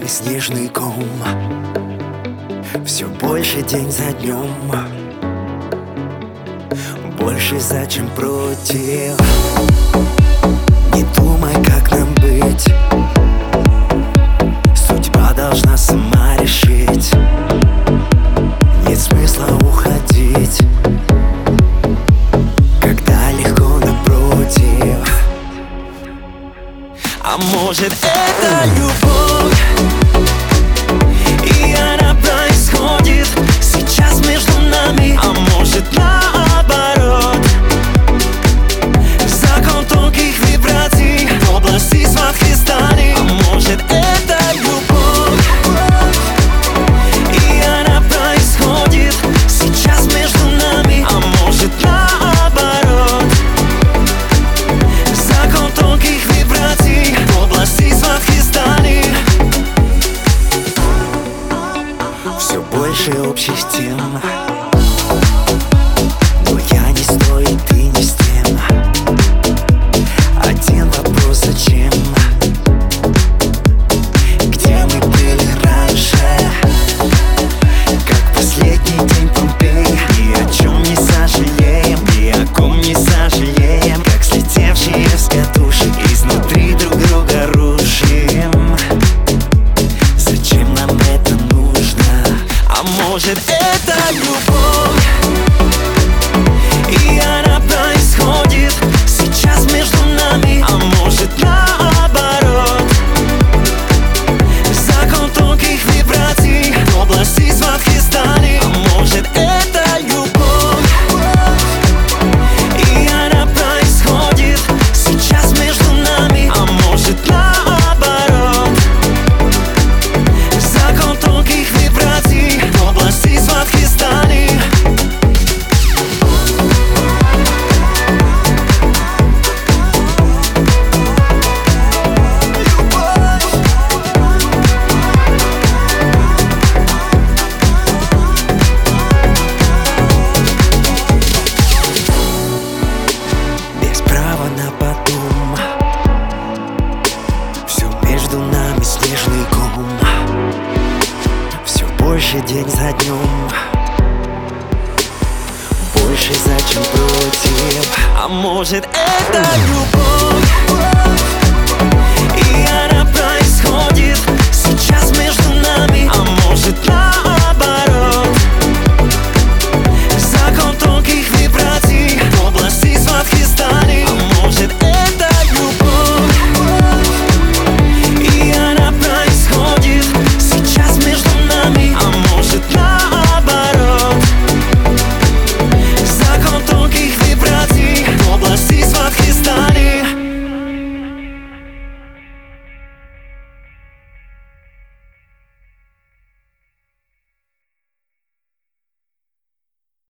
снежный ком. Все больше день за днем, больше за, чем против. Не думай, как нам быть, судьба должна сама решить. Нет смысла уходить, когда легко напротив. А может, это любовь, и она происходит сейчас между нами. А может, наоборот, закон тонких вибраций в области Сватхистани. А может, это любовь, и она происходит сейчас между нами. А может, наоборот, закон тонких вибраций в области Сватхистани. Все больше общих тем, но я не с той, ты не с тем. Один вопрос: зачем? Где мы были раньше? Как последний день Помпей. Ни о чем не сожалеем, ни о ком не сожалеем. Как слетевшие с катушек, изнутри друг друга рушим. Зачем нам это нужно? А может, это любовь, и она происходит сейчас между нами. А может, наоборот, закон тонких вибраций в области Сватхистани. А может, это любовь, и она происходит сейчас между нами. А может, наоборот, закон тонких вибраций в области Сватхистани. Без права на потом, все между нами снежный ком. Все больше день за днем, больше за, чем против. А может, это любовь,